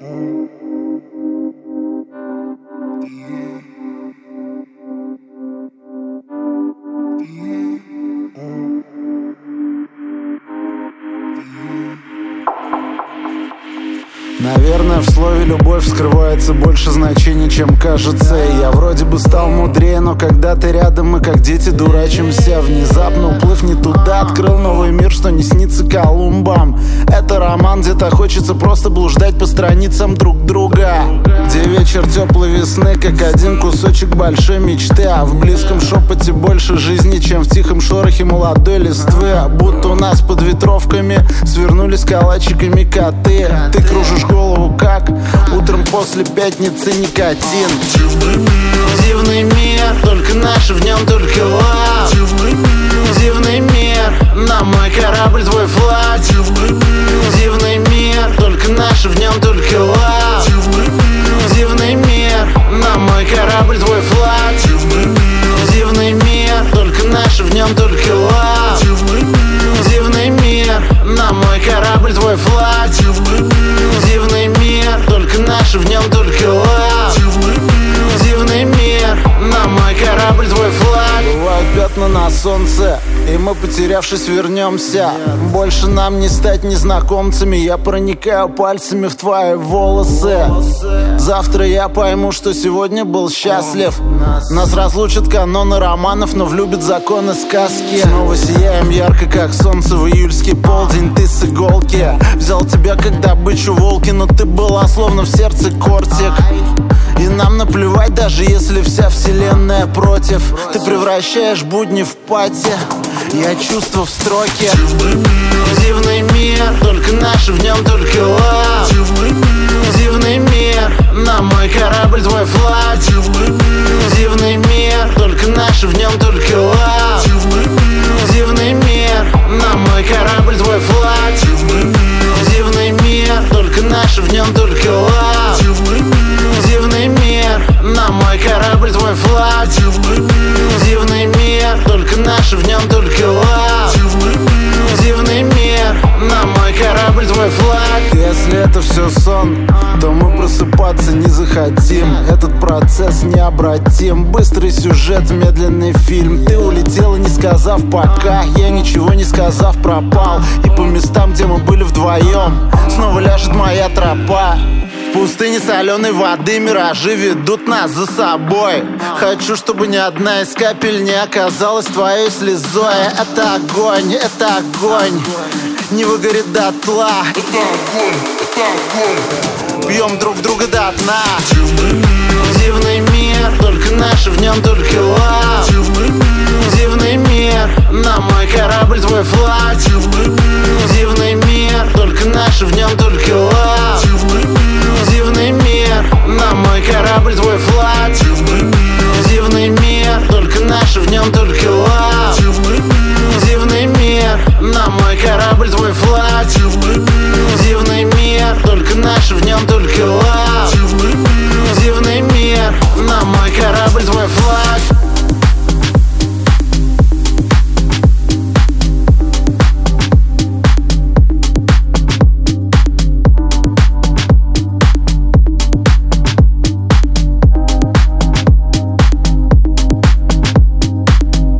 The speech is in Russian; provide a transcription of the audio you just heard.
Наверное, в слове «любовь» скрывается больше значений, чем кажется. И я вроде бы стал мудрее, но когда ты рядом, мы как дети дурачимся. Внезапно уплыв не туда, открыл новый мир, что не снится Колумбам. Это роман, где-то хочется просто блуждать по страницам друг друга, где вечер теплой весны, как один кусочек большой мечты. А в близком шепоте больше жизни, чем в тихом шорохе молодой листвы. Будто у нас под ветровками свернулись калачиками коты. Ты кружишь голову как утром после пятницы никотин. Дивный мир, только наш, в нем только лав. Дивный мир, на мой корабль твой флаг. Дивный мир, только наш, в нем только лав. Дивный мир, на мой корабль твой флаг. Дивный мир, только наш, в нем только лав. Дивный мир, на мой корабль твой флаг. Дивный мир, только наш, в нем только лав. Дивный мир, на мой корабль твой флаг. Бывают пятна на солнце, и мы, потерявшись, вернемся. Больше нам не стать незнакомцами. Я проникаю пальцами в твои волосы. Завтра я пойму, что сегодня был счастлив. Нас разлучат каноны романов, но влюбят законы сказки. Снова сияем ярко, как солнце в июльский полдень. Ты с иголки взял тебя как добычу волки, но ты была словно в сердце кортик. И нам наплевать, даже если вся вселенная против. Ты превращаешь будни в пати, я чувства в строке. Дивный мир, только наш, в нем только лав. Дивный мир, на мой корабль твой флаг. Дивный мир, только наш, в нем только лав. Дивный мир, на мой корабль твой флаг. Дивный мир, только наш, в нем только лав. Дивный мир, на мой корабль твой флаг. Дивный мир, только наш, в нем только лав. Дивный мир, на мой корабль твой флаг. Если это все сон, то мы просыпаться не захотим. Этот процесс необратим. Быстрый сюжет, медленный фильм. Ты улетела, не сказав пока. Я ничего не сказав пропал. И по местам, где мы были вдвоем, снова ляжет моя тропа. В пустыне соленой воды миражи ведут нас за собой. Хочу, чтобы ни одна из капель не оказалась твоей слезой. Это огонь, не выгорит дотла. Это огонь. Пьем друг друга до дна. Дивный мир, только наш, в нем только лав. Дивный мир, на мой корабль твой флаг. Дивный мир, только наш, в нем только лав. Дивный мир, на мой корабль твой флаг. Дивный мир, только наш, в нем только лав. Дивный мир, на мой корабль твой флаг.